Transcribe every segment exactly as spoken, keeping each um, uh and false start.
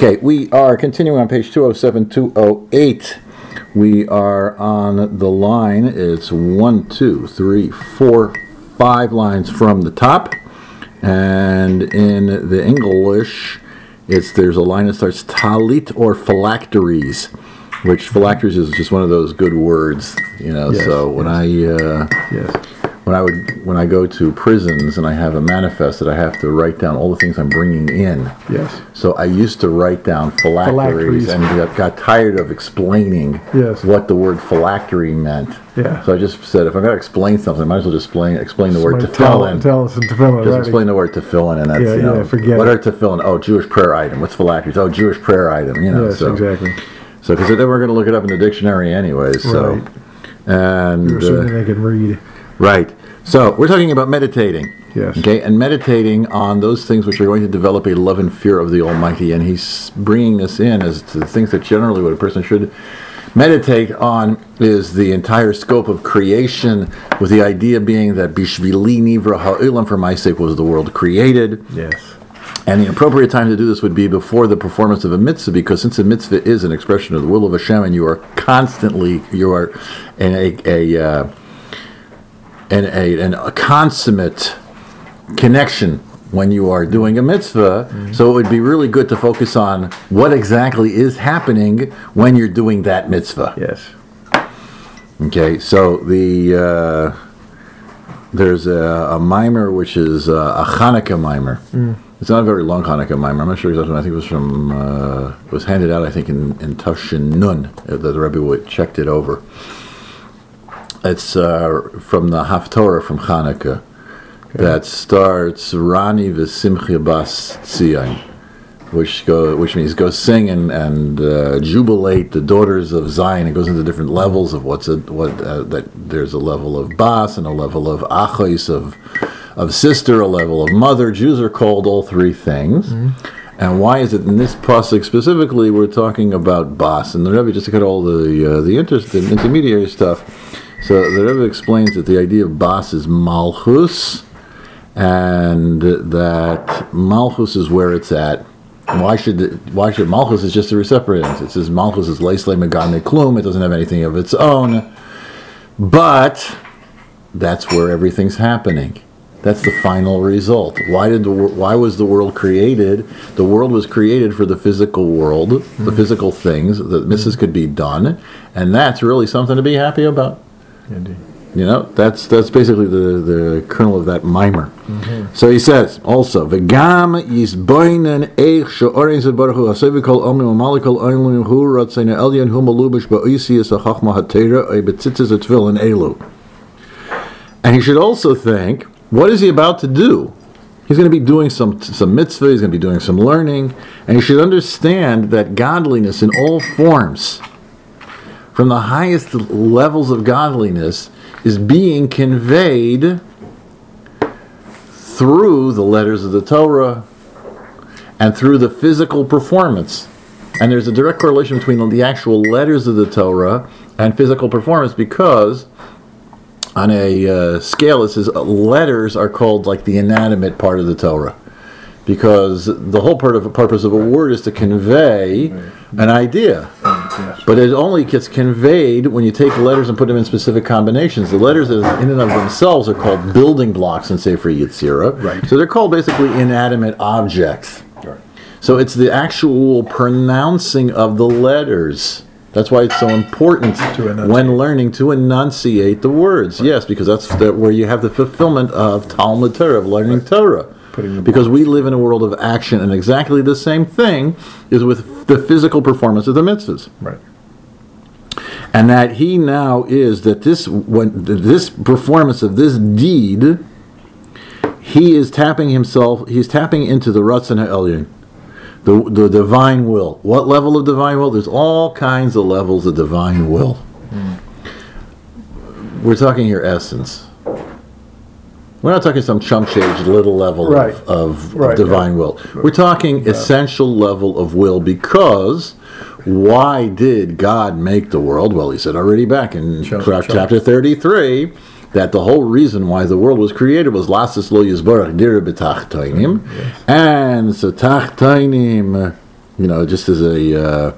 Okay, we are continuing on page two oh seven, two oh eight. We are on the line. It's one, two, three, four, five lines from the top. And in the English, it's there's a line that starts talit or phylacteries, which phylacteries is just one of those good words, you know. Yes, so when yes. I uh, Yes. when I would when I go to prisons and I have a manifest that I have to write down all the things I'm bringing in. Yes. So I used to write down phylacteries, Phylacteries. and got, got tired of explaining Yes. what the word phylactery meant. Yeah. So I just said, if I'm going to explain something, I might as well just explain, explain the word Somebody tefillin. Tell, tell us in tefillin. Just right. explain the word tefillin, and that's, Yeah, you know, yeah, forget what it. are tefillin? Oh, Jewish prayer item. What's phylacteries? Oh, Jewish prayer item, you know. Yes, so, exactly. So, because then we're going to look it up in the dictionary anyways, so. Right. And, You're assuming uh, they can read. right. So, we're talking about meditating. Yes. Okay, and meditating on those things which are going to develop a love and fear of the Almighty, and he's bringing this in as to the things that generally what a person should meditate on is the entire scope of creation, with the idea being that Bishvili Nivra Ha'olam, for my sake was the world created. Yes. And the appropriate time to do this would be before the performance of a mitzvah, because since a mitzvah is an expression of the will of Hashem, and you are constantly, you are in a, a, uh, in a, in a consummate connection when you are doing a mitzvah, mm-hmm. So it would be really good to focus on what exactly is happening when you're doing that mitzvah. Yes. Okay, so the uh, there's a, a mimer which is uh, a Hanukkah mimer. Mm. It's not a very long Hanukkah mimer. I'm not sure exactly. I think it was from uh, it was handed out. I think in in Tafshin Nun uh, that the Rebbe would checked it over. It's uh, from the Haftorah from Hanukkah. Okay. That starts Rani v'Simcha bas Tzion, which go which means go sing and and uh, jubilate the daughters of Zion. It goes into different levels of what's a, what uh, that there's a level of bas and a level of achos of of sister, a level of mother. Jews are called all three things. Mm-hmm. And why is it in this pasuk specifically we're talking about bas? And the Rebbe, just to cut all the uh, the, inter- the intermediary stuff. So the Rebbe explains that the idea of bas is malchus, and that malchus is where it's at. Why should it, why should malchus is just a reciprocant? It says malchus is leislei megane klum. It doesn't have anything of its own, but that's where everything's happening. That's the final result. Why did the why was the world created? The world was created for the physical world, mm-hmm. the physical things that misses could be done, and that's really something to be happy about. Indeed. You know, that's that's basically the, the kernel of that mimer. Mm-hmm. So he says also, "V'gam yisboinen eich she'orein zebaruch hu hasevikol omim u'malikol oilim hu ratzena elyon hu malubish ba'oisias ha'chachma ha'teira o'betzitzes atfilin elu." And he should also think, what is he about to do? He's going to be doing some some mitzvah, he's going to be doing some learning, and he should understand that godliness in all forms, from the highest levels of godliness, is being conveyed through the letters of the Torah and through the physical performance. And there's a direct correlation between the actual letters of the Torah and physical performance, because on a uh, scale it says letters are called like the inanimate part of the Torah, because the whole part of purpose of a word is to convey an idea. But it only gets conveyed when you take letters and put them in specific combinations. The letters in and of themselves are called building blocks in Sefer Yetzirah. Right. So they're called basically inanimate objects. Right. So it's the actual pronouncing of the letters. That's why it's so important when learning to enunciate the words. Yes, because that's the, where you have the fulfillment of Talmud Torah, of learning right. Torah. Because we live in a world of action, and exactly the same thing is with the physical performance of the mitzvahs. Right. And that he now is that this when this performance of this deed, he is tapping himself. He's tapping into the Ratzon HaElyon, the the divine will. What level of divine will? There's all kinds of levels of divine will. Mm. We're talking here essence. We're not talking some chump-shaped little level right. of, of, right, of divine yeah. will. We're talking yeah. essential level of will, because why did God make the world? Well, he said already back in chump, chapter chump. thirty-three that the whole reason why the world was created was Lasses lo yizborach dira b'tachtoinim, and so tachtoinim you know, just as a, uh,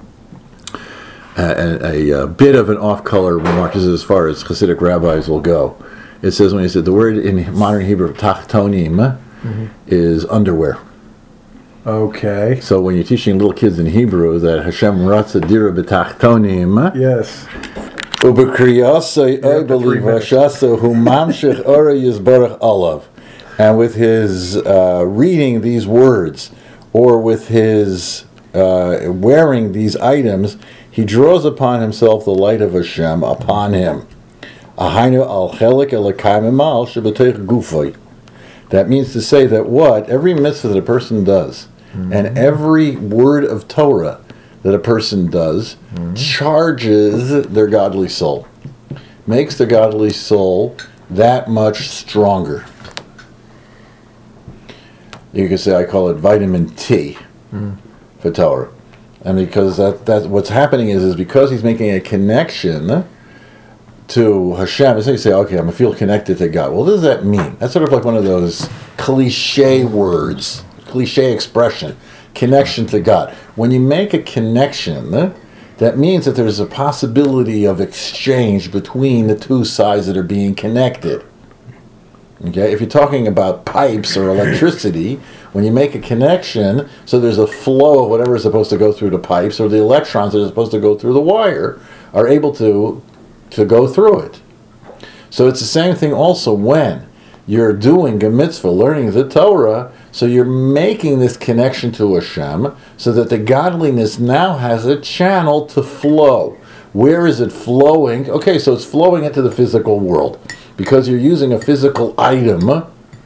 a, a, a bit of an off-color remark, just as far as Hasidic rabbis will go. It says when you said the word in modern Hebrew, tachtonim, mm-hmm. is underwear. Okay. So when you're teaching little kids in Hebrew that Hashem ratza dira b'tachtonim, yes. Ubekriyasei I believe Hashasa hu mamshich ora yizbarach alav, and with his uh, reading these words, or with his uh, wearing these items, he draws upon himself the light of Hashem upon him. Ahainu al chelik elakamimal shebetech gufay. That means to say that what every mitzvah that a person does, mm-hmm. and every word of Torah that a person does, mm-hmm. charges their godly soul, makes the godly soul that much stronger. You could say I call it vitamin T mm. for Torah, and because that that what's happening is is because he's making a connection to Hashem. So you say, okay, I'm gonna feel connected to God. Well, what does that mean? That's sort of like one of those cliche words, cliche expression, connection to God. When you make a connection, that means that there's a possibility of exchange between the two sides that are being connected. Okay, if you're talking about pipes or electricity, when you make a connection, so there's a flow of whatever is supposed to go through the pipes, or the electrons that are supposed to go through the wire are able to to go through it. So it's the same thing also when you're doing a mitzvah, learning the Torah, so you're making this connection to Hashem, so that the godliness now has a channel to flow. Where is it flowing? Okay, so it's flowing into the physical world, because you're using a physical item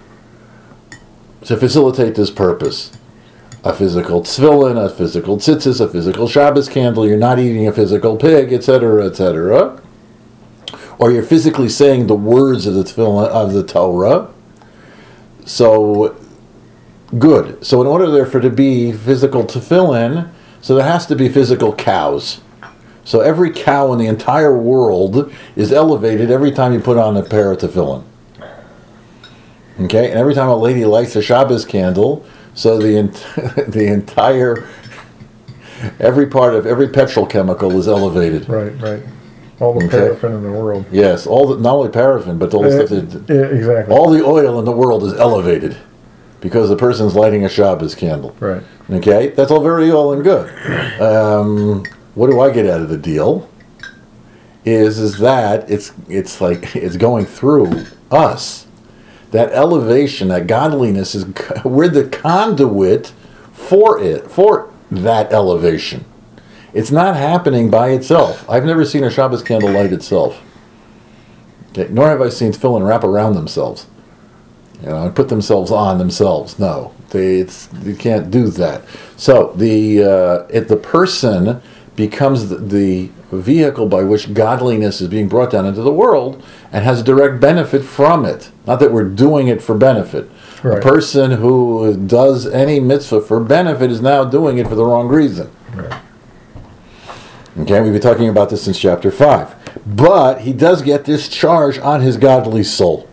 to facilitate this purpose. A physical tefillin, a physical tzitzis, a physical Shabbos candle, you're not eating a physical pig, et cetera, et cetera. Or you're physically saying the words of the tefillin, of the Torah. So, good. So in order there for to be physical tefillin, so there has to be physical cows. So every cow in the entire world is elevated every time you put on a pair of tefillin. Okay? And every time a lady lights a Shabbos candle, so the ent- the entire, every part of every petrochemical is elevated. Right, right. All the okay. paraffin in the world. Yes, all the, not only paraffin, but all the uh, stuff that, yeah, exactly. all the oil in the world is elevated because the person's lighting a Shabbos candle. Right. Okay? That's all very well and good. Um, what do I get out of the deal? Is is that it's it's like it's going through us. That elevation, that godliness is we're the conduit for it, for that elevation. It's not happening by itself. I've never seen a Shabbos candle light itself. Okay, nor have I seen tefillin wrap around themselves, you know, and put themselves on themselves. No, they it's you can't do that. So the uh, if the person becomes the, the vehicle by which godliness is being brought down into the world and has a direct benefit from it. Not that we're doing it for benefit. Right. A person who does any mitzvah for benefit is now doing it for the wrong reason. Right. Okay, we've been talking about this since chapter five. But he does get this charge on his godly soul,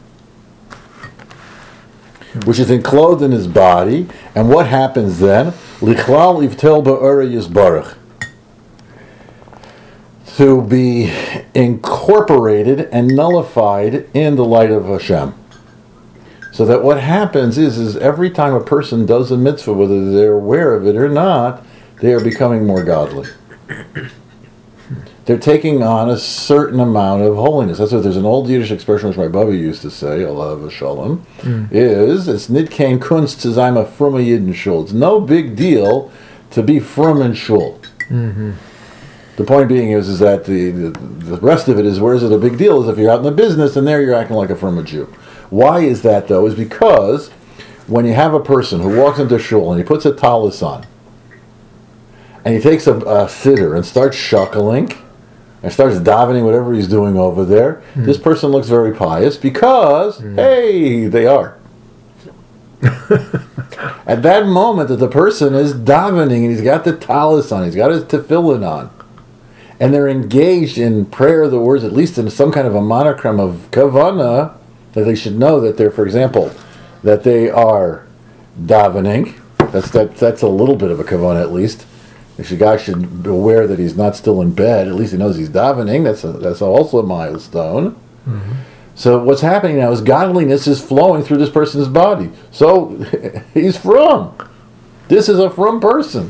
which is enclosed in his body. And what happens then? Lichlal ivtel ba'ora yizbarach. To be incorporated and nullified in the light of Hashem. So that what happens is, is every time a person does a mitzvah, whether they're aware of it or not, they are becoming more godly. They're taking on a certain amount of holiness. That's what there's an old Yiddish expression which my Baba used to say, Allah Shalom, mm. is, it's nit kein Kunst zu sein a frumme Yidden Shul. It's no big deal to be frum in shul. Mm-hmm. The point being is, is that the, the the rest of it is, where is it a big deal? Is if you're out in the business and there you're acting like a firm Jew. Why is that though? Is because when you have a person who walks into shul and he puts a tallis on and he takes a, a sitter and starts shuckling and starts davening whatever he's doing over there, mm. this person looks very pious because, mm. hey, they are. At that moment that the person is davening and he's got the tallis on, he's got his tefillin on, and they're engaged in prayer of the words, at least in some kind of a monochrome of kavanah, that they should know that they're, for example, that they are davening, That's that. That's a little bit of a kavanah at least. If the guy should be aware that he's not still in bed, at least he knows he's davening. That's a, that's also a milestone. Mm-hmm. So what's happening now is godliness is flowing through this person's body. So he's from. This is a from person.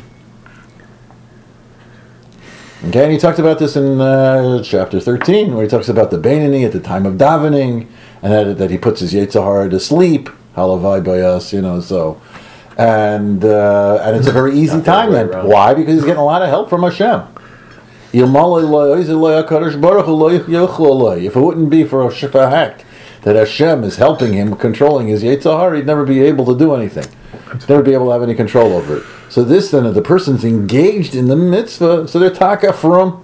Okay, and he talked about this in uh, chapter thirteen, where he talks about the Beinoni at the time of davening, and that, that he puts his Yetzer Hara to sleep. Halavai bayas, you know, so. And uh, and it's a very easy time then. Around. Why? Because he's getting a lot of help from Hashem. If it wouldn't be for a fact that Hashem is helping him, controlling his Yetzer Hara, he'd never be able to do anything. He'd never be able to have any control over it. So this then, the person's engaged in the mitzvah, so they're taka from.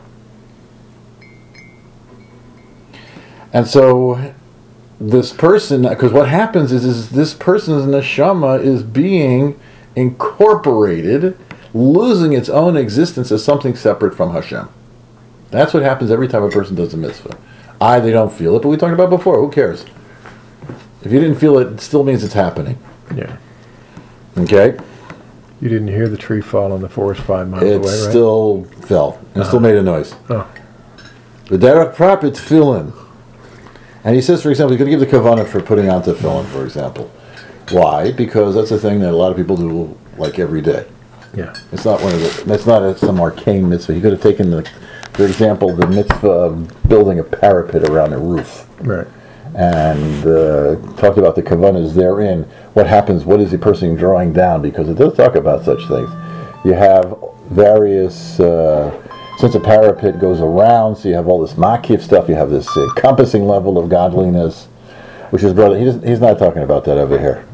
And so this person, because what happens is, is this person's neshama is being incorporated, losing its own existence as something separate from Hashem. That's what happens every time a person does a mitzvah. I, they don't feel it, but we talked about before. Who cares? If you didn't feel it, it still means it's happening. Yeah. Okay? You didn't hear the tree fall in the forest five miles it away, right? It still fell. It uh-huh. still made a noise. Oh. The derech prop, it's tefillin. And he says, for example, he's going to give the kavanah for putting on tefillin, for example. Why? Because that's a thing that a lot of people do, like, every day. Yeah. It's not one of the. It's not a, some arcane mitzvah. He could have taken, the, for example, the mitzvah of building a parapet around a roof. Right. And uh, talked about the kavanahs therein. What happens? What is the person drawing down? Because it does talk about such things. You have various. Uh, Since a parapet goes around, so you have all this makif stuff, you have this encompassing level of godliness, which is brother. He doesn't, he's not talking about that over here.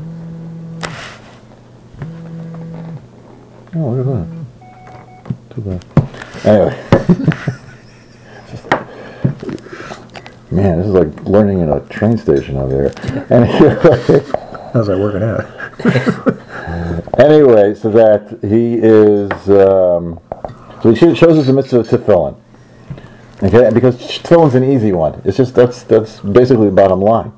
Oh, look at that. Too bad. Anyway. Man, this is like learning in a train station over here. Anyway. How's that working out? Anyway, so that he is... Um, So he shows us the mitzvah of tefillin. Okay, and because tefillin's an easy one. It's just, that's that's basically the bottom line.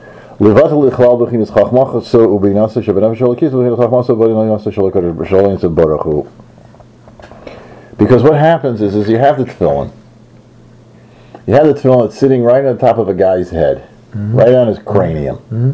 Because what happens is, is you have the tefillin. You have the tefillin that's sitting right on the top of a guy's head, mm-hmm. right on his cranium. Mm-hmm.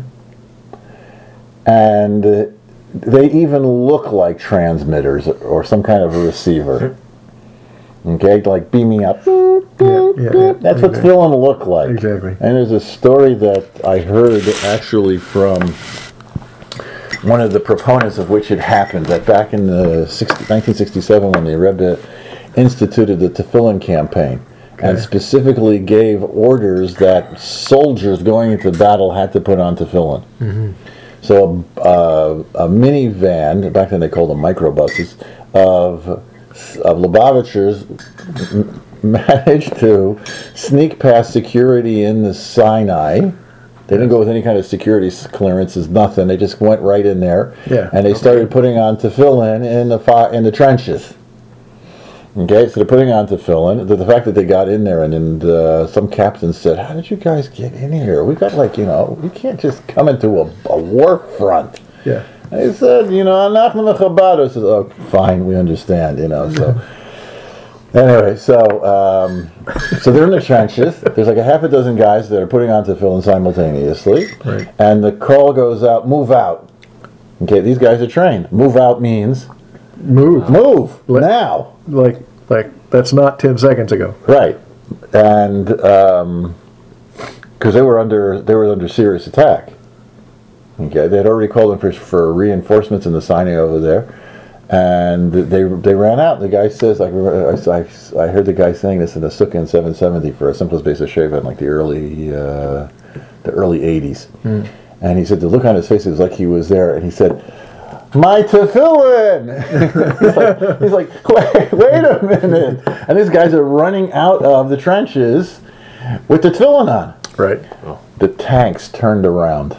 And uh, they even look like transmitters or some kind of a receiver. Okay, like beaming up. Yeah, yeah, yeah. That's what exactly. tefillin look like. Exactly. And there's a story that I heard actually from one of the proponents of which it happened, that back in the nineteen sixty-seven when the Rebbe instituted the tefillin campaign, okay. and specifically gave orders that soldiers going into battle had to put on tefillin. Mm-hmm. So uh, a minivan, back then they called them microbuses, of of Lubavitchers managed to sneak past security in the Sinai. They didn't go with any kind of security clearances, nothing. They just went right in there, yeah. and they okay. started putting on tefillin in the fi- in the trenches. Okay, so they're putting on tefillin. The, the fact that they got in there, and, and uh, some captain said, "How did you guys get in here? We got like you know, we can't just come into a, a war front." Yeah. He said, you know, Anachnu Mechabado. Says, oh, fine, we understand, you know. So, anyway, so um, so they're in the trenches. There's like a half a dozen guys that are putting on tefillin simultaneously, right. and the call goes out, move out. Okay, these guys are trained. Move out means move, move like, now. Like, like that's not ten seconds ago, right? And because um, they were under they were under serious attack. Okay, they had already called them for, for reinforcements in the Sinai over there, and they they ran out. The guy says, like, I, I, I heard the guy saying this in the Sukkah in seven seventy for a simplest base of Sheva in like the early uh, the early eighties, mm. and he said the look on his face was like he was there, and he said, "My tefillin!" he's, like, he's like, wait, wait a minute, and these guys are running out of the trenches with the tefillin on. Right. Oh. The tanks turned around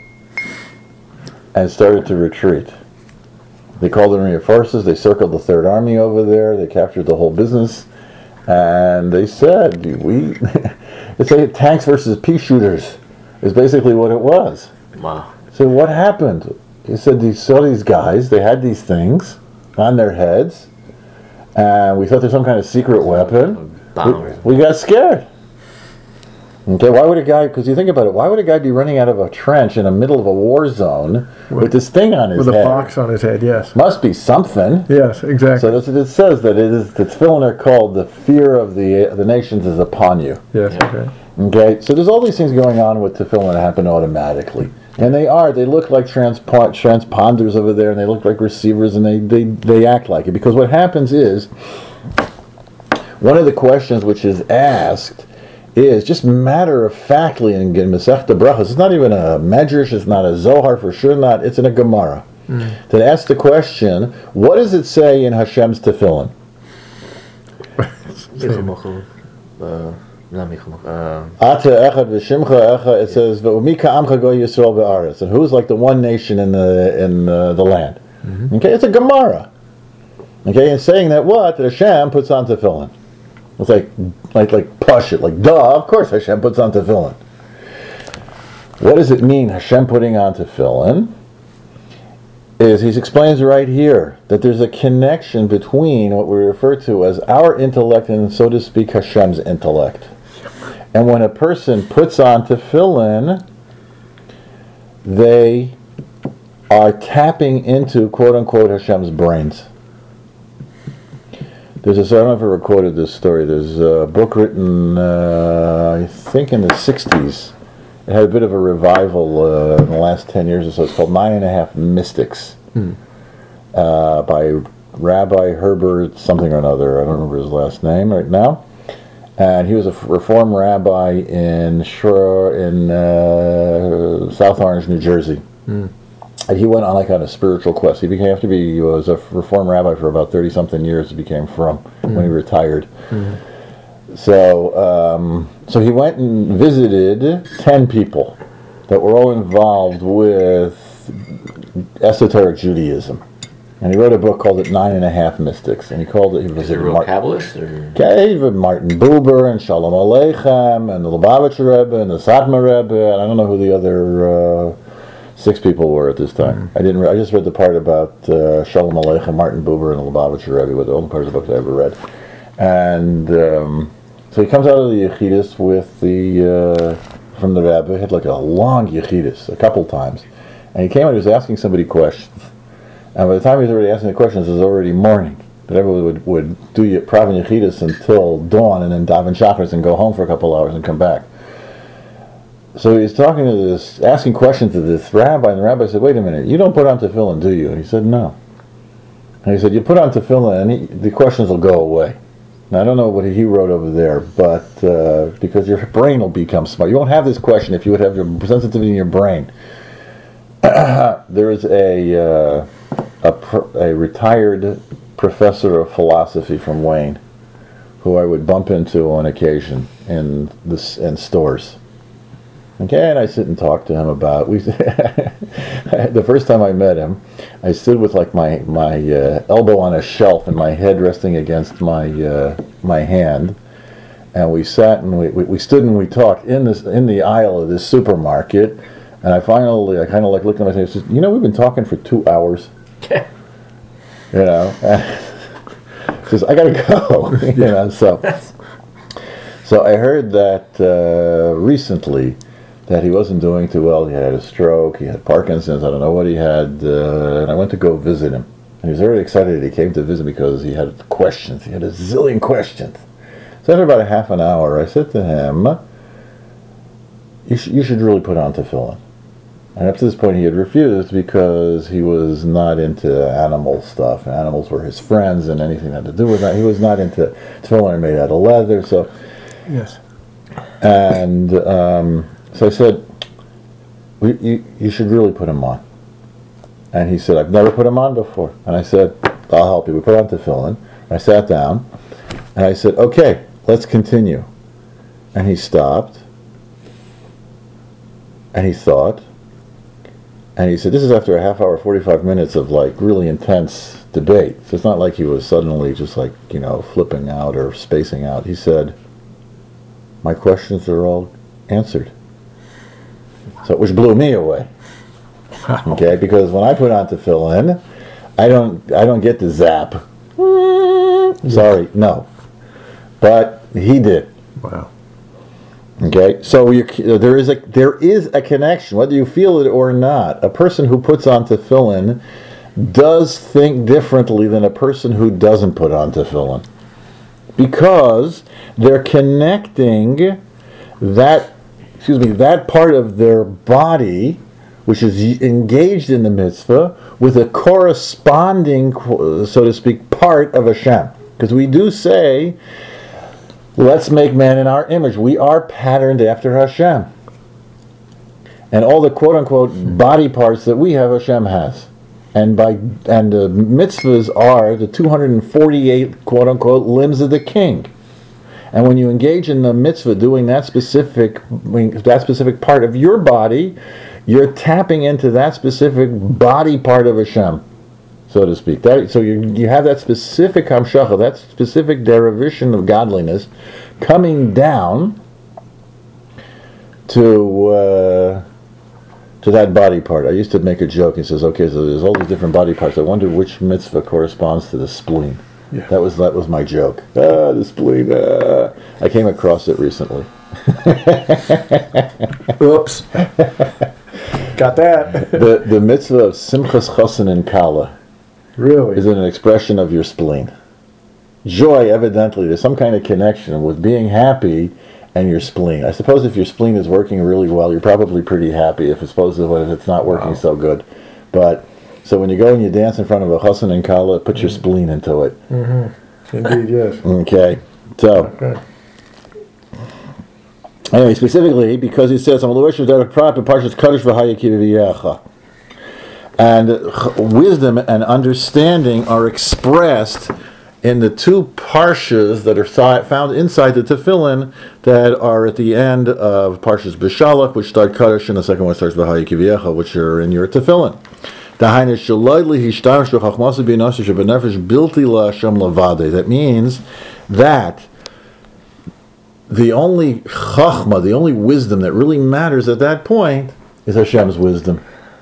and started to retreat. They called in reinforcements. They circled the Third Army over there. They captured the whole business, and they said, "We." It's like tanks versus pea shooters. Is basically what it was. Wow. So what happened? he said, "These saw these guys. They had these things on their heads, and we thought there's some kind of secret weapon. We, we got scared." Okay, why would a guy, because you think about it, why would a guy be running out of a trench in the middle of a war zone with, with this thing on his with head? With a box on his head, yes. Must be something. Yes, exactly. So that's what it says, that it is, the tefillin are called, the fear of the the nations is upon you. Yes, Yeah. okay. Okay, so there's all these things going on with tefillin that happen automatically. And they are, they look like transpo- transponders over there, and they look like receivers, and they, they, they act like it. Because what happens is, one of the questions which is asked is just matter-of-factly in Masechta Brachos. It's not even a Medrash, it's not a Zohar, for sure not, it's in a Gemara. Mm. That asks the question, what does it say in Hashem's tefillin? uh, Uh, Ata echad v'shimcha echad. It says v'umi ka'amcha go Yisrael be'aretz, and who's like the one nation in the in uh, the land. Mm-hmm. Okay, it's a Gemara. Okay, and saying that what that Hashem puts on tefillin. It's like like like push it like duh. Of course Hashem puts on tefillin. What does it mean Hashem putting on tefillin? Is he explains right here that there's a connection between what we refer to as our intellect and, so to speak, Hashem's intellect. And when a person puts on tefillin, they are tapping into, quote-unquote, Hashem's brains. There's a, I don't know if I recorded this story, there's a book written, uh, I think in the sixties. It had a bit of a revival uh, in the last ten years or so. It's called Nine and a Half Mystics, hmm. uh, by Rabbi Herbert something or another. I don't remember his last name right now. And he was a Reform rabbi in Shore, in uh, South Orange, New Jersey. Hmm. And he went on like on a spiritual quest. He became after he was a Reform rabbi for about thirty something years. He became from hmm. when he retired. Hmm. So, um, so he went and visited ten people that were all involved with esoteric Judaism, and he wrote a book called "It Nine and a Half Mystics." And he called it. He was a real Mar- Kabbalist, or okay, Martin Buber and Shalom Aleichem and the Lubavitcher Rebbe and the Satmar Rebbe, and I don't know who the other uh, six people were at this time. Mm-hmm. I didn't. Re- I just read the part about uh, Shalom Aleichem, Martin Buber, and the Lubavitcher Rebbe, with the only part of the book I ever read, and. Um, So he comes out of the Yechidus with the, uh, from the Rebbe. He had like a long Yechidus, a couple times. And he came out, he was asking somebody questions. And by the time he was already asking the questions, it was already morning. The Rebbe would, would do Pravin Yechidus until dawn, and then daven Shacharis and go home for a couple hours and come back. So he's talking to this, asking questions to this rabbi, and the rabbi said, "Wait a minute, you don't put on tefillin, do you?" And he said, "No." And he said, "You put on tefillin, and he, the questions will go away." Now, I don't know what he wrote over there, but uh, because your brain will become smart. You won't have this question if you would have your sensitivity in your brain. There is a, uh, a pr- a retired professor of philosophy from Wayne, who I would bump into on occasion in this in stores. Okay, and I sit and talk to him about. We the first time I met him, I stood with like my my uh, elbow on a shelf and my head resting against my uh, my hand, and we sat and we, we, we stood and we talked in this in the aisle of this supermarket, and I finally I kind of like looked at myself and said, "You know, we've been talking for two hours." You know, says I gotta go. You know, so so I heard that uh, recently. That he wasn't doing too well. He had a stroke, he had Parkinson's, I don't know what he had, uh, and I went to go visit him. And he was very excited that he came to visit because he had questions. He had a zillion questions. So after about a half an hour, I said to him, you, sh- you should really put on tefillin. And up to this point he had refused because he was not into animal stuff. Animals were his friends, and anything that had to do with that. He was not into tefillin made out of leather, so... Yes. And... Um, So I said, we, you, you should really put him on. And he said, I've never put him on before. And I said, I'll help you. We put on tefillin. I sat down, and I said, okay, let's continue. And he stopped, and he thought, and he said, this is after a half hour, forty-five minutes of like really intense debate. So it's not like he was suddenly just like, you know, flipping out or spacing out. He said, my questions are all answered. So, which blew me away. Okay, because when I put on tefillin, I don't I don't get the zap. Sorry, no. But he did. Wow. Okay, so you, there is a there is a connection, whether you feel it or not. A person who puts on tefillin does think differently than a person who doesn't put on tefillin, because they're connecting that excuse me that part of their body which is engaged in the mitzvah with a corresponding, so to speak, part of Hashem. Because we do say, let's make man in our image. We are patterned after Hashem. And all the quote-unquote body parts that we have, Hashem has. And by and the mitzvahs are the two hundred forty-eight quote-unquote limbs of the king. And when you engage in the mitzvah doing that specific that specific part of your body, you're tapping into that specific body part of Hashem, so to speak. That, so you you have that specific hamshacha, that specific derivation of godliness coming down to uh, to that body part. I used to make a joke. He says, "Okay, so there's all these different body parts. I wonder which mitzvah corresponds to the spleen." Yeah. That was that was my joke. Ah, the spleen. Ah. I came across it recently. Oops. Got that. the the mitzvah of simchas chosin and kala Really? is an expression of your spleen. Joy, evidently, there's some kind of connection with being happy and your spleen. I suppose if your spleen is working really well, you're probably pretty happy. If it's supposed to, if it's not working Wow. so good, but so when you go and you dance in front of a chosin and kala, put your spleen into it. Mm-hmm. Indeed, yes. Okay, so. Okay. Anyway, specifically because he says, and wisdom and understanding are expressed in the two parshas that are found inside the tefillin that are at the end of Parshas B'Shalach, which start Kaddish, and the second one starts V'Haya Kivyecha, which are in your tefillin. That means that the only chachma, the only wisdom that really matters at that point is Hashem's wisdom.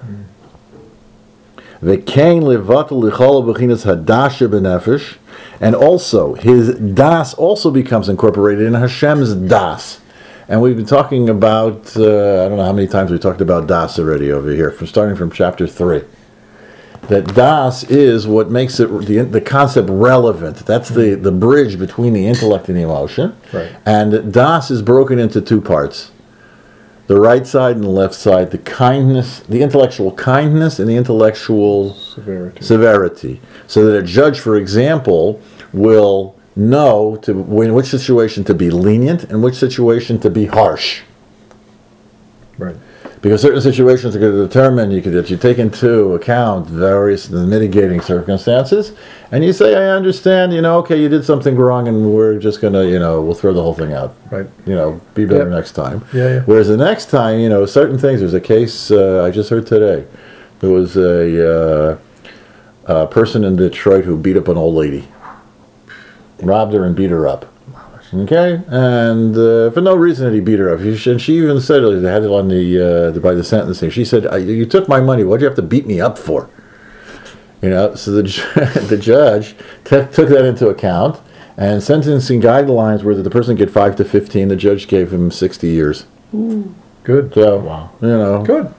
And also, his das also becomes incorporated in Hashem's das. And we've been talking about, uh, I don't know how many times we talked about das already over here, from starting from chapter three. That das is what makes it the the concept relevant. That's the, the bridge between the intellect and the emotion. Right. And das is broken into two parts. The right side and the left side, the kindness, the intellectual kindness and the intellectual Severity. severity. So that a judge, for example, will know to in which situation to be lenient and which situation to be harsh. Right. Because certain situations are going to determine you could, that you take into account various mitigating circumstances, and you say, I understand, you know, okay, you did something wrong, and we're just going to, you know, we'll throw the whole thing out. Right. You know, be better Yep. next time. Yeah, yeah. Whereas the next time, you know, certain things, there's a case uh, I just heard today. There was a, uh, a person in Detroit who beat up an old lady. Robbed her and beat her up. Okay, and uh, for no reason did he beat her up. She, and she even said, they had it on the, uh, the by the sentencing. She said, "You took my money. What'd you have to beat me up for?" You know. So the the judge t- took that into account, and sentencing guidelines were that the person get five to fifteen. The judge gave him sixty years. Good. So Wow. you know, Good.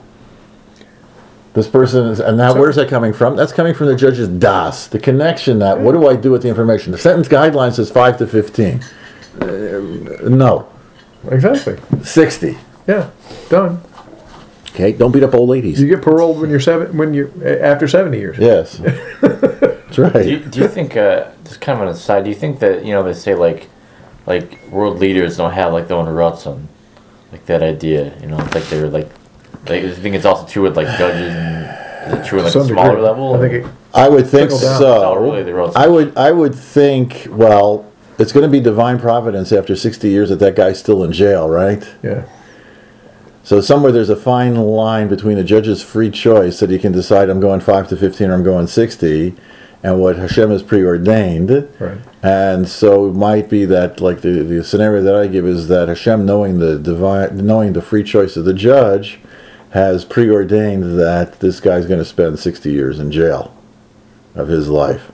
this person is, and now So- where's that coming from? That's coming from the judge's das, the connection that what do I do with the information? The sentence guideline says five to fifteen. Uh, no, Exactly. sixty. Yeah. Done. Okay, don't beat up old ladies. You get paroled when you're seven. When you after seventy years. Yes, that's right. Do you, do you think, uh, just kind of an aside, do you think that, you know, they say like, like world leaders don't have like their own ratzon, like that idea, you know, it's like they're like, like, do you think it's also true with like judges and is it true at like Some a smaller degree. level? I think it, I would think Trickle down. so. Oh, really? They wrote I would. I would think. Well, it's going to be divine providence after sixty years that that guy's still in jail, right? yeah. So somewhere there's a fine line between a judge's free choice that he can decide I'm going five to fifteen or I'm going sixty, and what Hashem has preordained. Right. And so it might be that, like the, the scenario that I give is that Hashem, knowing the divine, knowing the free choice of the judge, has preordained that this guy's going to spend sixty years in jail of his life.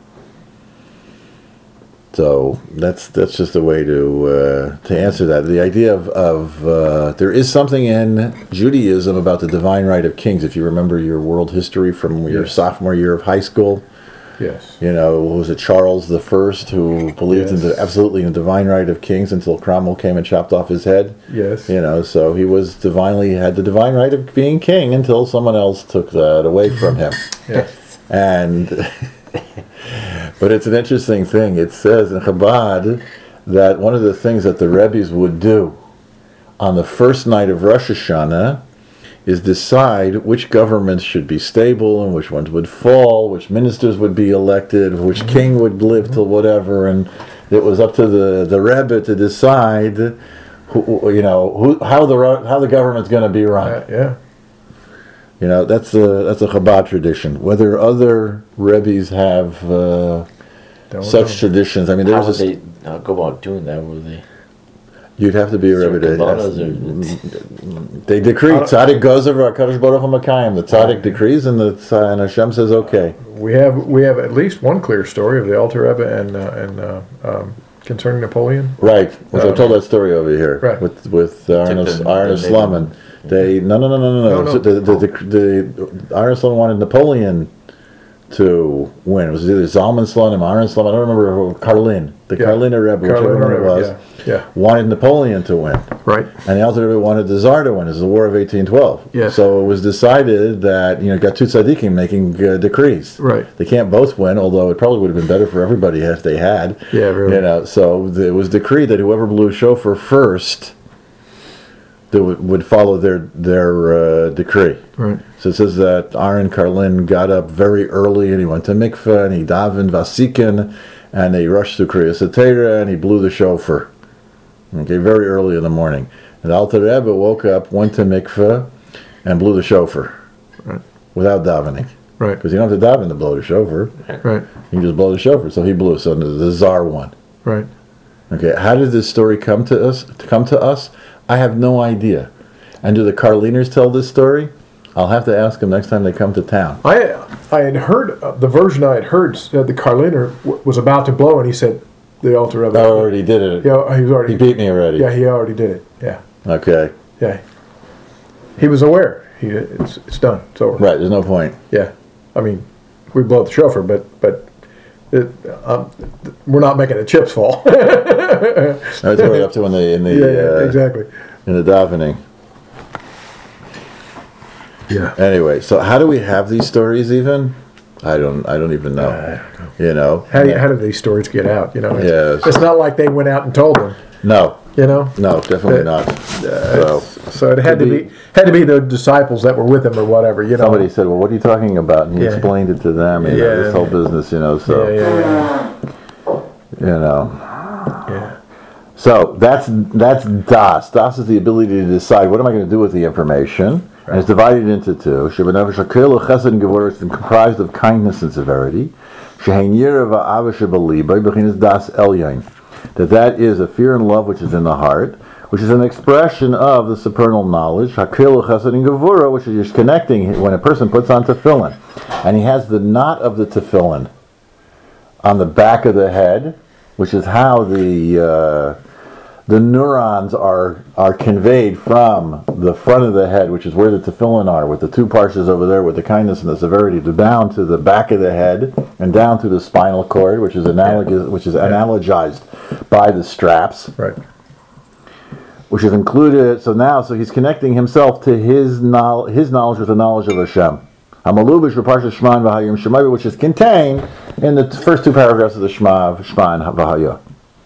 So that's that's just a way to uh, to answer that. The idea of, of uh, there is something in Judaism about the divine right of kings. If you remember your world history from your Yes. sophomore year of high school, Yes. you know, was it Charles the First who believed in Yes. the absolutely in the divine right of kings until Cromwell came and chopped off his head? Yes. You know, so he was divinely had the divine right of being king until someone else took that away from him. Yes. And but it's an interesting thing. It says in Chabad that one of the things that the Rebbes would do on the first night of Rosh Hashanah is decide which governments should be stable and which ones would fall, which ministers would be elected, which Mm-hmm. king would live till whatever, and it was up to the the Rebbe to decide, who, you know, who, how the ro- how the government's going to be run. Uh, yeah. You know, that's a that's a Chabad tradition. Whether other Rebbes have uh, Don't such know. traditions, I mean, How there's would this, they uh, go about doing that? Would they? you'd have to be a Rebbe. to Kabbalahs ask- or- They decree Uh, tzaddik goes over Hakadosh Baruch Hu Makayim. The tzaddik decrees, and the tza- and Hashem says okay. We have we have at least one clear story of the Alter Rebbe and uh, and uh, um, concerning Napoleon. Right. Well, so I Uh, told that story over here Right. with with uh, Arno the- Arno the- Slumman. They no no no no no No, no. no. So the the the, the Arno Slumman wanted Napoleon to win. It was either Zalman Slumman, Aaron Slumman. I don't remember who. Carlin, the Yeah. Carliner Rebbe, whichever Carlin one it Rebbe, was, yeah, yeah. wanted Napoleon to win. Right. And the Alter Rebbe wanted the Tsar to win. It was the War of eighteen twelve. Yes. So it was decided that, you know, got two tzaddikim making uh, decrees. Right. They can't both win, although it probably would have been better for everybody if they had. Yeah, really. You know, so it was decreed that whoever blew shofar first that would, would follow their their uh, decree. Right. So it says that Aaron Carlin got up very early and he went to mikveh and he davened vasikin and he rushed to Kriyas Satera and he blew the shofar. Okay, very early in the morning. And Alter Rebbe woke up, went to mikveh, and blew the shofar Right. without davening. Right. Because you don't have to daven to blow the shofar. Right. You can just blow the shofar. So he blew. So the, the Tsar won. Right. Okay, how did this story come to us? To come to us, I have no idea. And do the Carliners tell this story? I'll have to ask them next time they come to town. I I had heard uh, the version I had heard said the Carliner w- was about to blow, and he said the Alter Rebbe. I already did it. Yeah, he was already. He beat me already. Yeah, he already did it. Yeah. Okay, Yeah. He was aware. He it's it's done. It's over. right. There's no point. Yeah. I mean, we blow the shofar, but but it, um, we're not making the chips fall. That's what we're up to in the in the yeah, yeah, uh, exactly. in the davening. Yeah. Anyway, so how do we have these stories? Even I don't. I don't even know. I don't know. You know. How, do you- how did these stories get out? You know, it's, Yes. it's not like they went out and told them. No. You know, No. Definitely Uh, not. So so it had to Could be be- had to be the disciples that were with him or whatever. You know, somebody said, "Well, what are you talking about?" And he Yeah. explained it to them. You know, Yeah. this whole business. You know. So Yeah, yeah, yeah. you know. yeah. So that's that's das. Das is the ability to decide what am I going to do with the information. And it's divided into two. Shebenefer shakelu chesed and gevurah is comprised of kindness and severity. Shehein yira va'ava shebelibay bechinas das elyon. That that is a fear and love which is in the heart, which is an expression of the supernal knowledge. Hakelu chesed and gevurah, which is just connecting when a person puts on tefillin, and he has the knot of the tefillin on the back of the head, which is how the uh, the neurons are are conveyed from the front of the head, which is where the tefillin are, with the two parshas over there, with the kindness and the severity, to down to the back of the head and down to the spinal cord, which is analogous, which is analogized by the straps, Right. which is included. So now, so he's connecting himself to his knowledge, his knowledge with the knowledge of Hashem. Hamalubish v'parsha Shema v'hayim Shema, which is contained in the first two paragraphs of the Shema, Shema and v'hayah.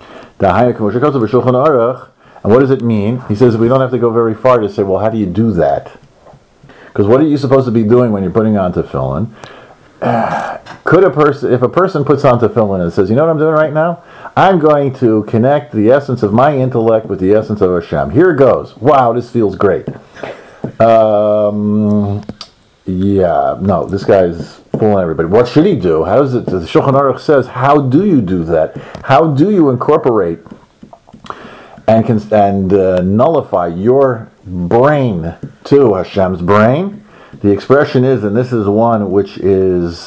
And what does it mean? He says we don't have to go very far to say, well, how do you do that? Because what are you supposed to be doing when you're putting on tefillin? Could a person, if a person puts on tefillin and says, you know what I'm doing right now? I'm going to connect the essence of my intellect with the essence of Hashem. Here it goes. Wow, this feels great. Um, yeah, no, this guy's fooling everybody. What should he do? How does it? The Shulchan Aruch says, how do you do that? How do you incorporate and can, and uh, nullify your brain to Hashem's brain. The expression is, and this is one which is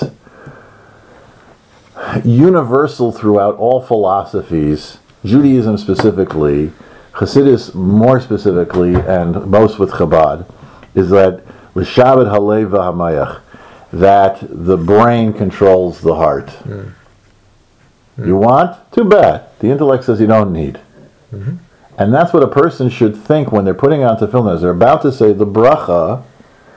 universal throughout all philosophies, Judaism specifically, Hasidus more specifically, and most with Chabad, is that l'shabed halev v'hamayach, that the brain controls the heart. Mm. Mm. You want? Too bad. The intellect says you don't need. Mm-hmm. And that's what a person should think when they're putting on tefillin. As they're about to say the bracha,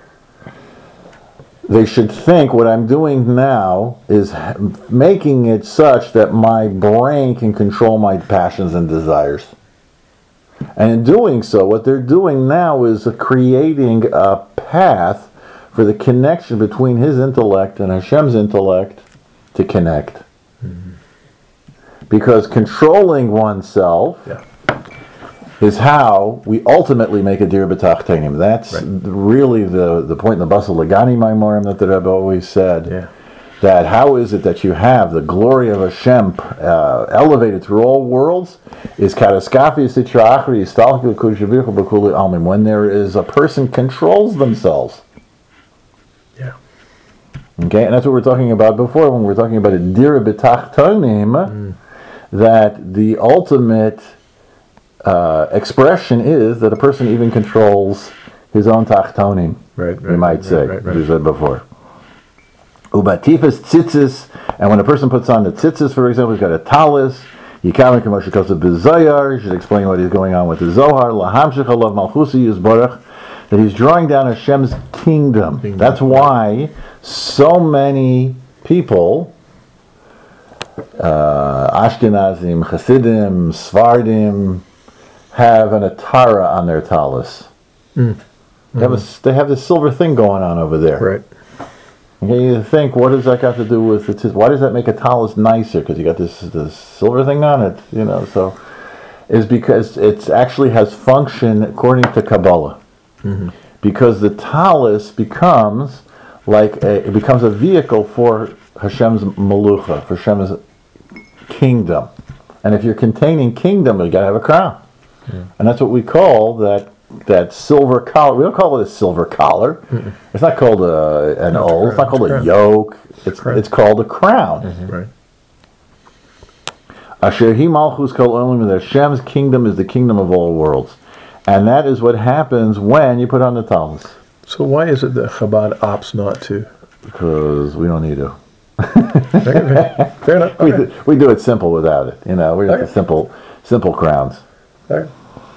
they should think what I'm doing now is making it such that my brain can control my passions and desires. And in doing so, what they're doing now is creating a path for the connection between his intellect and Hashem's intellect to connect. Mm-hmm. Because controlling oneself yeah. is how we ultimately make a dir b'tachtenim. That's right. really the, the point in the Basel Lagani Maimorim that the Rebbe always said. Yeah. That how is it that you have the glory of Hashem uh, elevated through all worlds is kataskafi sitra achri istalki l'kudshavichu b'kuli almim, when there is a person controls themselves. Yeah. Okay, and that's what we we're talking about before when we were talking about a dir b'tachtenim. Mm. That the ultimate uh, expression is that a person even controls his own tachtonim, right, right, you might right, say, right, right, right. as we said before. Ubatifas tzitzis, and when a person puts on the tzitzis, for example, he's got a talis, Yikamin Kamosha Kosa B'Zoyar, he should explain what is going on with the Zohar, Lahamshich Alav Malchusi Yisbarach, that he's drawing down Hashem's kingdom. kingdom. That's why so many people, Uh, Ashkenazim, Hasidim, Svardim, have an Atara on their talis. Mm. Mm-hmm. They, have a, they have this silver thing going on over there. Right. Okay, you think, what does that got to do with it? Why does that make a talis nicer? Because you got this this silver thing on it, you know. So, is because it actually has function according to Kabbalah. Mm-hmm. Because the talis becomes like a, it becomes a vehicle for Hashem's malucha, for Hashem's kingdom. And if you're containing kingdom, you got to have a crown. Yeah. And that's what we call that that silver collar. We don't call it a silver collar. Mm-mm. It's not called a, an no, old. It's not called it's a yoke. It's crown. It's called a crown. Mm-hmm. Right. Asher hi malchus kol olam, that Hashem's kingdom is the kingdom of all worlds. And that is what happens when you put on the talis. So why is it that Chabad opts not to? Because we don't need to. Okay. Fair enough. Okay. We, do, we do it simple without it. You know, we got okay. the simple, simple crowns. Okay.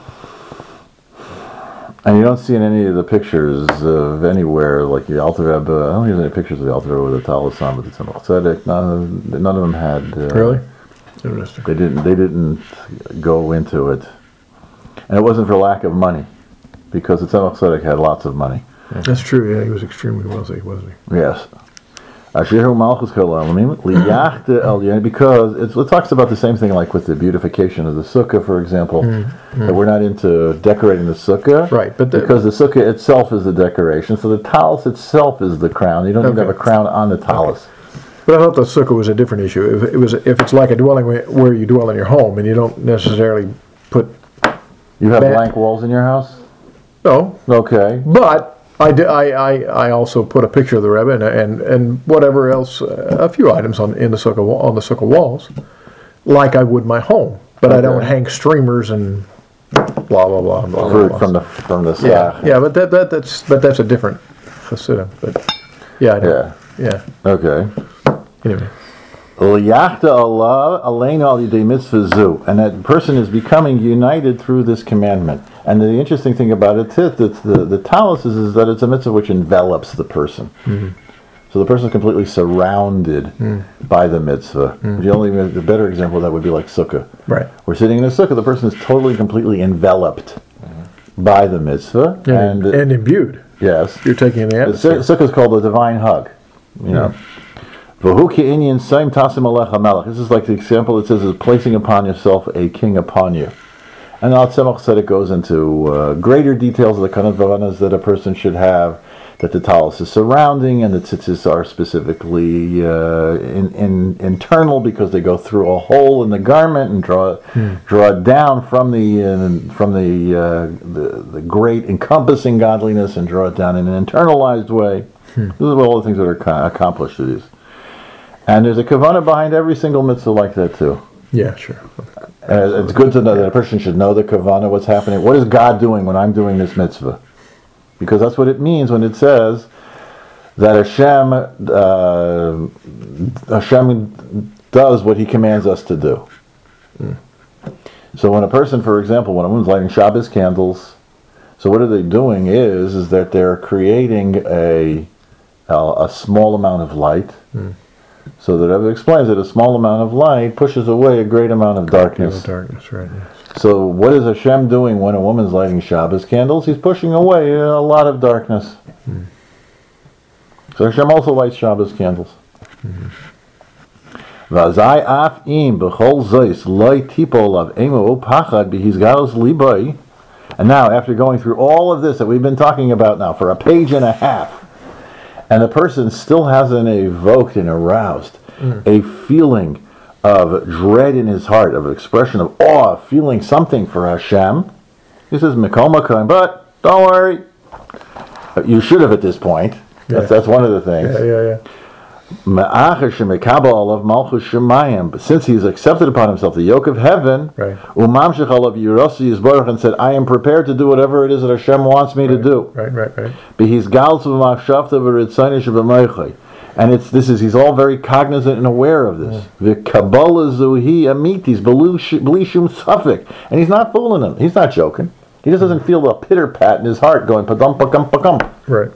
And you don't see in any of the pictures of anywhere like the Alter Rebbe. I don't think there's any pictures of the Alter Rebbe with the talis on, but the Tzemach Tzedek. None, none of them had. Uh, really? Interesting. They didn't. They didn't go into it, and it wasn't for lack of money, because the Tzemach Tzedek had lots of money. Yeah. That's true. Yeah, he was extremely wealthy, wasn't he? Yes. Asher Malchus Kol Olamim Liyachta El Yen, because it's, it talks about the same thing like with the beautification of the sukkah, for example. Mm-hmm. That we're not into decorating the sukkah, right? But the, because the sukkah itself is the decoration, so the talis itself is the crown. You don't okay. need to have a crown on the talis. Okay. But I thought the sukkah was a different issue. If it was, if it's like a dwelling where you dwell in your home, and you don't necessarily put. You have blank walls in your house? No. Okay. But. I, did, I, I, I also put a picture of the Rebbe and and, and whatever else, uh, a few items on in the sukkah on the sukkah walls, like I would my home. But okay. I don't hang streamers and blah blah blah blah. Fruit blah. from the from the yeah yeah, but that, that that's but that's a different Hasidim. But yeah, I know. yeah yeah okay. Anyway. And that person is becoming united through this commandment. And the interesting thing about it is that the, the talis is, is that it's a mitzvah which envelops the person. Mm-hmm. So the person is completely surrounded mm. by the mitzvah. Mm. The only the better example of that would be like sukkah. Right. We're sitting in a sukkah, the person is totally, completely enveloped mm-hmm. by the mitzvah. And, and, and imbued. Yes. You're taking the atmosphere. The sukkah is called the divine hug. You know. Mm. This is like the example it says is placing upon yourself a king upon you. And Al Tzemach said it goes into uh, greater details of the kind of vahanas that a person should have that the talus is surrounding, and the tzitzis are specifically uh, in, in, internal because they go through a hole in the garment and draw hmm. draw it down from the uh, from the, uh, the the great encompassing godliness and draw it down in an internalized way. Hmm. These are all the things that are co- accomplished through these. And there's a kavanah behind every single mitzvah like that too. Yeah, sure. Uh, it's good to know that a person should know the kavanah, what's happening. What is God doing when I'm doing this mitzvah? Because that's what it means when it says that Hashem, uh, Hashem does what He commands us to do. Mm. So when a person, for example, when a woman's lighting Shabbos candles, so what are they doing is, is that they're creating a a, a small amount of light. Mm. So the Rebbe explains that a small amount of light pushes away a great amount of darkness. Darkness, right? Yes. So what is Hashem doing when a woman's lighting Shabbos candles? He's pushing away a lot of darkness. Mm. So Hashem also lights Shabbos candles. V'azai af im b'chol zeis loy tipol av emo pachad b'hizgalos libay. And now, after going through all of this that we've been talking about now for a page and a half, and the person still hasn't evoked and aroused mm. a feeling of dread in his heart, of an expression of awe, feeling something for Hashem. He says, Mikol Makom, but don't worry. You should have at this point. Yeah. That's, that's one of the things. Yeah, yeah, yeah. But since he's accepted upon himself the yoke of heaven, right. and said, I am prepared to do whatever it is that Hashem wants me right. to do. Right, right, right. And it's this is he's all very cognizant and aware of this. The Kabbalah zuhi amitis belishum suffik, and he's not fooling him. He's not joking. He just doesn't feel a pitter pat in his heart going padum pakam pakam. Right.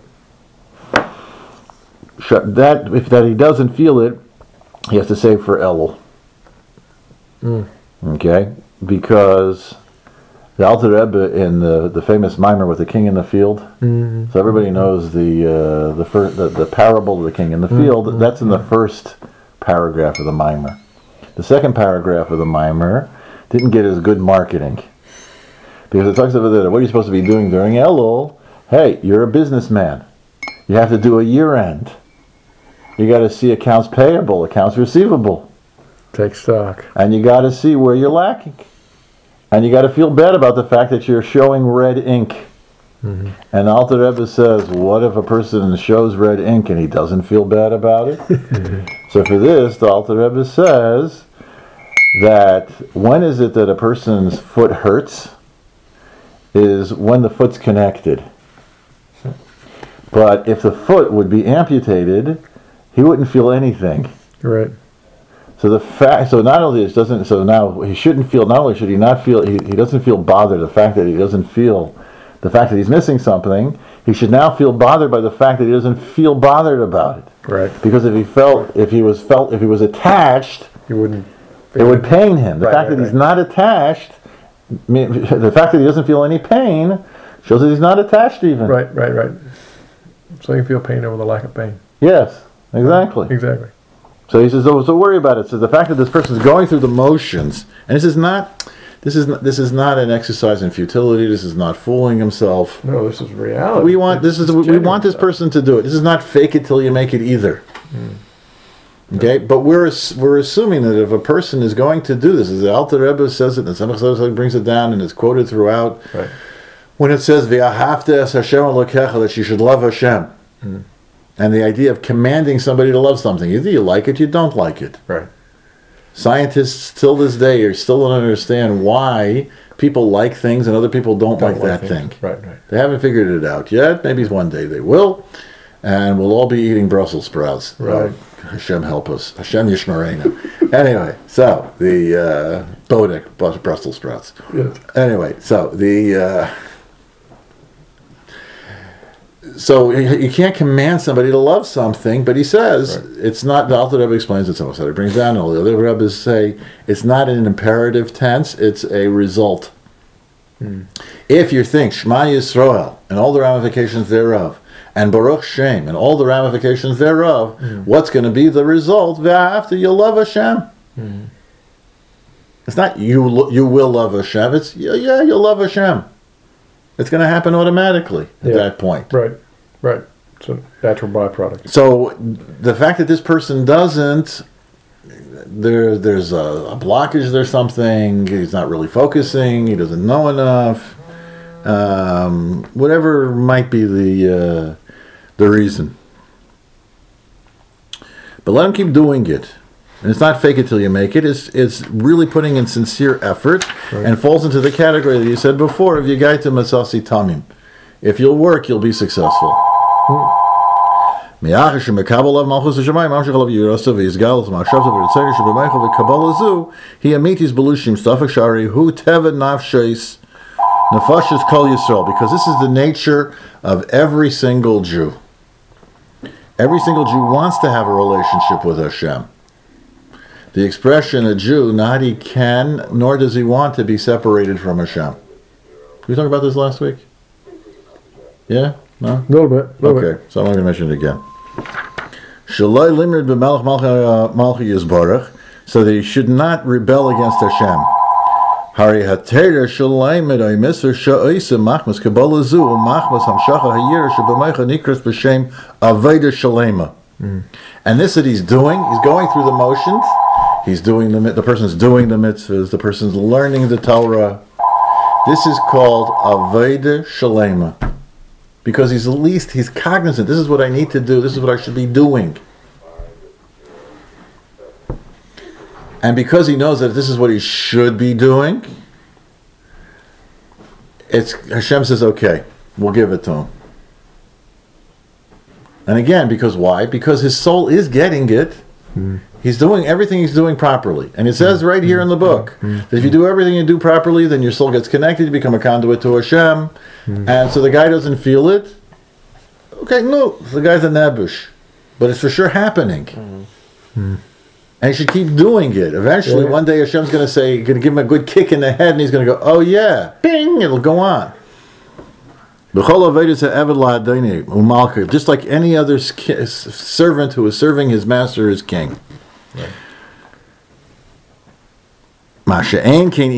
That if that he doesn't feel it, he has to say for Elul. Mm. Okay, because the Alter Rebbe in the, the famous mimer with the king in the field. Mm-hmm. So everybody knows the uh, the, fir- the the parable of the king in the field. Mm-hmm. That's in the first paragraph of the mimer. The second paragraph of the mimer didn't get as good marketing because it talks about that. What are you supposed to be doing during Elul? Hey, you're a businessman. You have to do a year end. You got to see accounts payable, accounts receivable. Take stock. And you got to see where you're lacking. And you got to feel bad about the fact that you're showing red ink. Mm-hmm. And Alter Rebbe says, what if a person shows red ink and he doesn't feel bad about it? So for this, the Alter Rebbe says that when is it that a person's foot hurts? Is when the foot's connected. But if the foot would be amputated, he wouldn't feel anything. Right. So the fact, so not only it doesn't, so now he shouldn't feel. Not only should he not feel, he, he doesn't feel bothered. The fact that he doesn't feel, the fact that he's missing something, he should now feel bothered by the fact that he doesn't feel bothered about it. Right. Because if he felt, if he was felt, if he was attached, he wouldn't. It would pain him. The right, fact right, that he's right. not attached, the fact that he doesn't feel any pain, shows that he's not attached even. Right, right, right. So you feel pain over the lack of pain. Yes, exactly. Exactly. So he says, "Oh, so worry about it." So the fact that this person is going through the motions, and this is not, this is not, this is not an exercise in futility. This is not fooling himself. No, this is reality. We want this it's is we want this stuff. person to do it. This is not fake it till you make it either. Mm. Okay, but we're we're assuming that if a person is going to do this, as the Alter Rebbe says it, and Samach Tzedek brings it down, and it's quoted throughout. Right. When it says "V'ahavta es Hashem Elokecha," that you should love Hashem. Mm. And the idea of commanding somebody to love something. Either you like it, you don't like it. Right. Scientists, till this day, are still don't understand why people like things and other people don't, don't like, like that things. thing. Right, right. They haven't figured it out yet. Maybe one day they will. And we'll all be eating Brussels sprouts. Right. Oh, Hashem help us. Hashem Yishmarena. Anyway, so the uh, Bodek Brussels sprouts. Yes. Anyway, so the... Uh, So you can't command somebody to love something, but he says right. it's not. The Alter Rebbe explains it so much. He brings down all the other Rebbes say it's not an imperative tense; it's a result. Mm. If you think Shema Yisrael and all the ramifications thereof, and Baruch Shem and all the ramifications thereof, mm. what's going to be the result? After you love Hashem, mm. it's not you. You will love Hashem. It's yeah, you'll love Hashem. It's going to happen automatically at yeah. that point. Right, right. It's a natural byproduct. So the fact that this person doesn't, there there's a, a blockage, there's something, he's not really focusing, he doesn't know enough, um, whatever might be the uh, the reason. But let him keep doing it. And it's not fake it till you make it. It's it's really putting in sincere effort, right, and falls into the category that you said before of Yagaita Masasi Tamim. If you'll work, you'll be successful. He emitis belushim stafak shari hu teva nafshis nefashis kol Yisrael, because this is the nature of every single Jew. Every single Jew wants to have a relationship with Hashem. The expression a Jew neither can nor does he want to be separated from Hashem. Did we talk about this last week? Yeah? No? A little bit. Little Okay, bit. so I'm not going to mention it again. Shaloi limrid b'melech malchi yizbarach, so that he should not rebel against Hashem. Hari hatera shalaymed aymiser sha'isa machmas kabbalah zu machmas hamshacha hayir shabamaycha nikras b'shem aveda shalema. And this that he's doing, he's going through the motions. He's doing the the person's doing the mitzvahs. The person's learning the Torah. This is called aveda shalema, because he's at least he's cognizant. This is what I need to do. This is what I should be doing. And because he knows that this is what he should be doing, it's Hashem says, okay, we'll give it to him. And again, because why? Because his soul is getting it. Mm. He's doing everything he's doing properly. And it says right here in the book mm. that if you do everything you do properly, then your soul gets connected, you become a conduit to Hashem. Mm. And so the guy doesn't feel it. Okay, no, the guy's a nebush. But it's for sure happening. Mm. Mm. And he should keep doing it. Eventually, yeah. one day Hashem's going to say, going to give him a good kick in the head, and he's going to go, oh yeah, bing, it'll go on. Just like any other servant who is serving his master is king. Right. Which is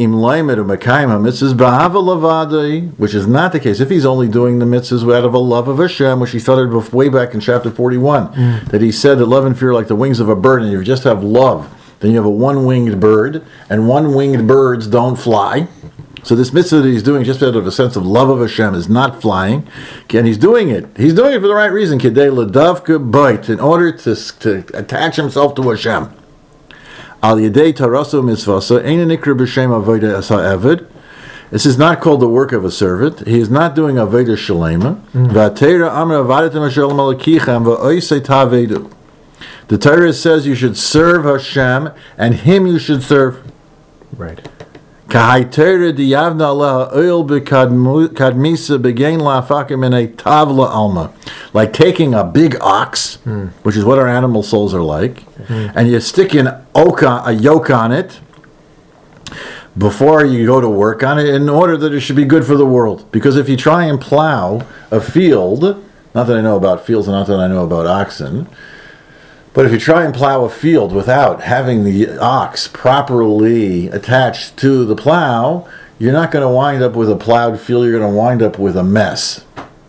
not the case. If he's only doing the mitzvahs out of a love of Hashem, which he started way back in chapter forty-one, mm. that he said that love and fear are like the wings of a bird, and if you just have love, then you have a one-winged bird, and one-winged birds don't fly. So this mitzvah that he's doing just out of a sense of love of Hashem is not flying, and he's doing it. He's doing it for the right reason, kidei ledavka bait, in order to, to attach himself to Hashem. Al yedei taraso mitzvasa ein nikra b'shem avoda asa eved. This is not called the work of a servant. He is not doing avoda shalema. V'atera amar avadetem Hashem malakichem v'oisei tavedu. The Torah says you should serve Hashem, and Him you should serve. Right. Kahaytera diyavna Allah oil b'kadmisa begain la'afakim in a tavla alma, like taking a big ox, mm. which is what our animal souls are like, mm. and you stick an oka, a yoke on it before you go to work on it, in order that it should be good for the world. Because if you try and plow a field, not that I know about fields and not that I know about oxen, but if you try and plow a field without having the ox properly attached to the plow, you're not going to wind up with a plowed field, you're going to wind up with a mess.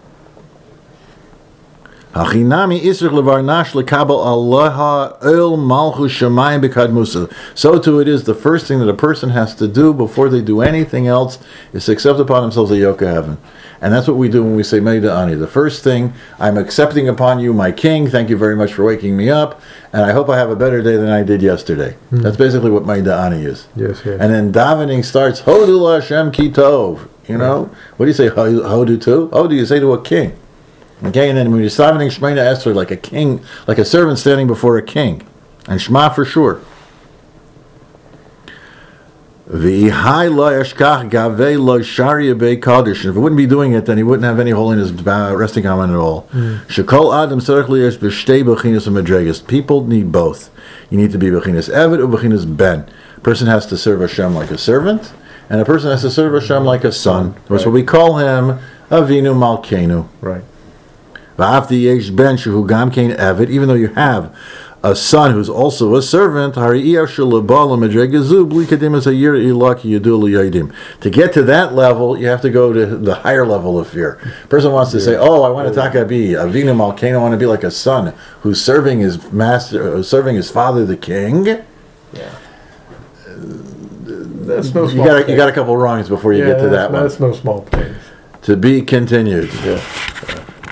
So too it is, the first thing that a person has to do before they do anything else is to accept upon themselves the yoke of heaven. And that's what we do when we say Meida Ani. The first thing, I'm accepting upon you, my king. Thank you very much for waking me up, and I hope I have a better day than I did yesterday. Mm. That's basically what Meida Ani is. Yes, yes. And then davening starts, Hodu Hashem ki tov. You know, yeah. What do you say, Hodu to? Hodu you say to a king. Okay, and then when you're davening Shemina Esther, like a king, like a servant standing before a king, and Shema for sure. If he wouldn't be doing it, then he wouldn't have any holiness resting on him at all. Mm. People need both. You need to be bechinas eved or bechinas ben. A person has to serve Hashem like a servant, and a person has to serve Hashem like a son. Right. That's what we call him, Avinu Malkeinu. Right. Even though you have a son who's also a servant. To get to that level, you have to go to the higher level of fear. Person wants to say, "Oh, I want to takabi avinu malkeinu. I want to be like a son who's serving his master, uh, serving his father, the king." Yeah. That's no You small got thing. you got a couple wrongs before you Yeah, get to that's, that one. that's no small thing. To be continued. Yeah.